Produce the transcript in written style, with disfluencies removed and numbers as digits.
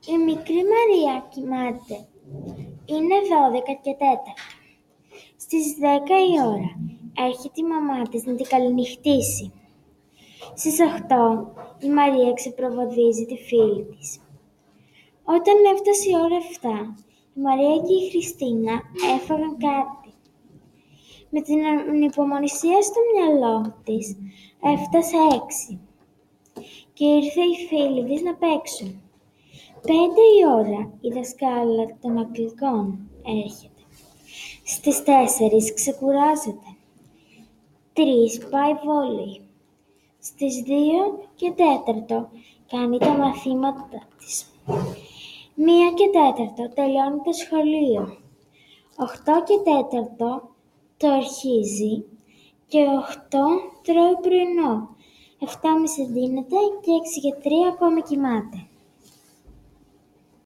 Η μικρή Μαρία κοιμάται. Είναι 12:04. Στις 10 η ώρα έρχεται η μαμά της να την καληνυχτήσει. Στις 8 η Μαρία ξεπροβοδίζει τη φίλη της. Όταν έφτασε η ώρα 7, η Μαρία και η Χριστίνα έφαγαν κάτι. Με την ανυπομονησία στο μυαλό της έφτασε 6 και ήρθε η φίλη της να παίξουν. 5 η ώρα η δασκάλα των αγγλικών έρχεται. Στις 4 ξεκουράζεται. 3 πάει βόλεϊ. Στις 2:04 κάνει τα μαθήματά της. 1:04 τελειώνει το σχολείο. 8:04 το αρχίζει και 8 τρώει πρωινό. 7:30 δίνεται και 6:03 ακόμη κοιμάται.